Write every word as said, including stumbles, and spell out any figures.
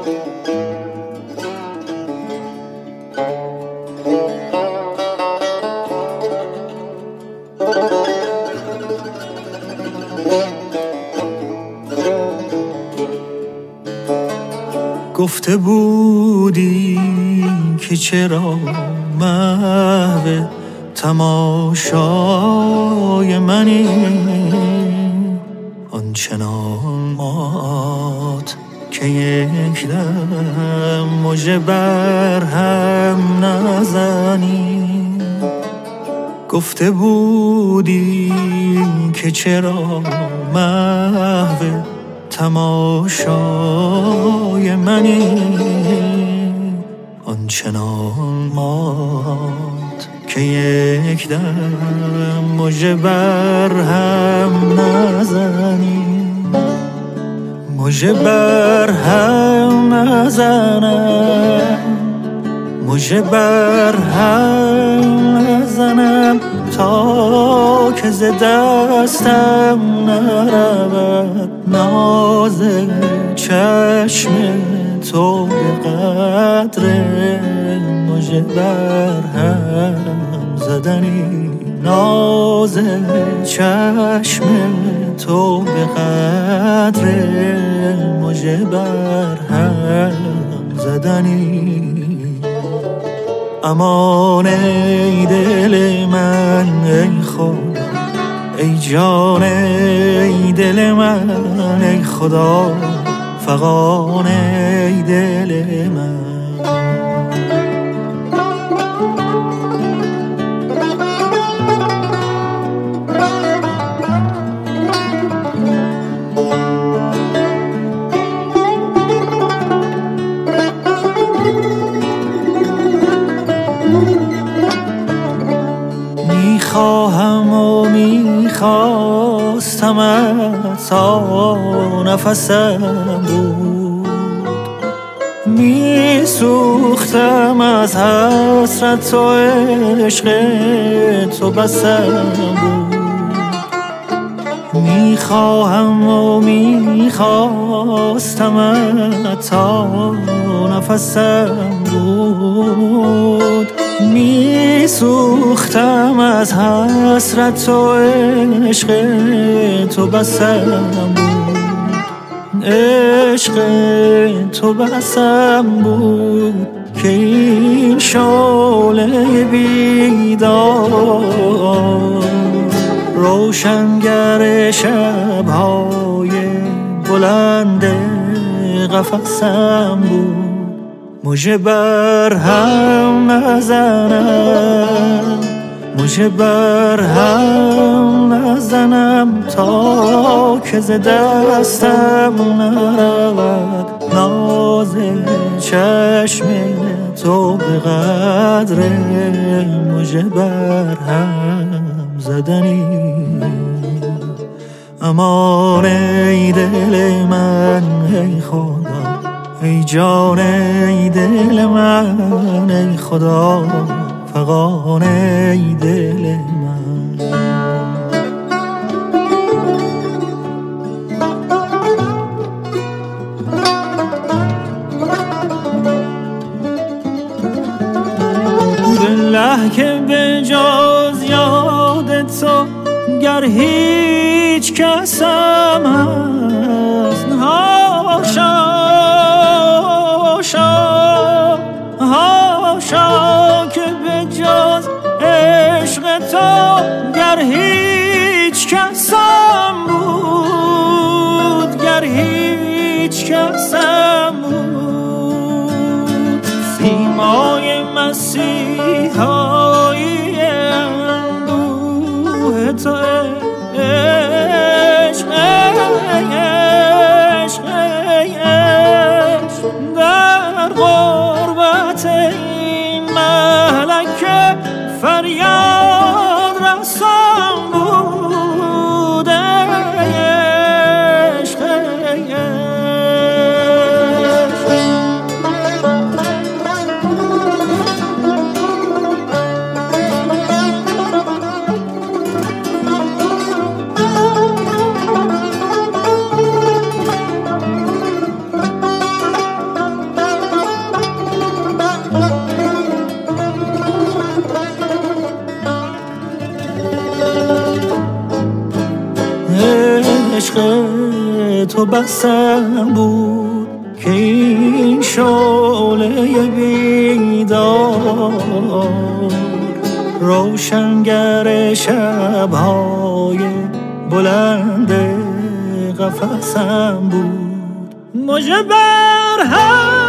گفته بودی که چرا محو تماشای منی، آنچنان مات که یک دم مژه بر هم نزنی. گفته بودی که چرا محو تماشای منی، آنچنان مات که یک دم مژه بر هم نزنی. مژه بر هم نزنم، مژه بر هم نزنم تا که ز دستم نرود ناز چشم تو به قدر مژه بر هم زدنی. ناز چشم تو به قدر مژه بر هم زدنی. امان ای دل من ای خدا، ای جان ای دل من ای خدا، فغان ای دل من. میخواهم و میخواستمت تا نفسم بود، میسوختم از حسرت و عشق تو بسم بود. میخواهم و میخواستمت تا نفسم بود، میسوختم از حسرت و عشق تو بسم بود. عشق تو بسم بود که این شعله بیدار روشنگر شب‌های بلند قفسم بود. مژه بر هم نزنم، مژه بر هم نزنم تا که ز دستم نرود ناز چشم تو به قدر مژه بر هم زدنی. امان ای دل من ای خدا، ای جان ای دل من ای خدا، فغان ای دل من. بالله که به جز یاد تو گر هیچ کسم هست، هاشا هاشا که به جز عشق تو گر هیچ کسم بود، گر هیچ کسم بود. سیمای مسیحایی اندوه تو عشق عشق عشق در غربت این ملکه فریاد رسان بود. عشق تو بسم بود که این شعله بیدار روشنگر شب‌های بلند قفسم بود. مژه بر هم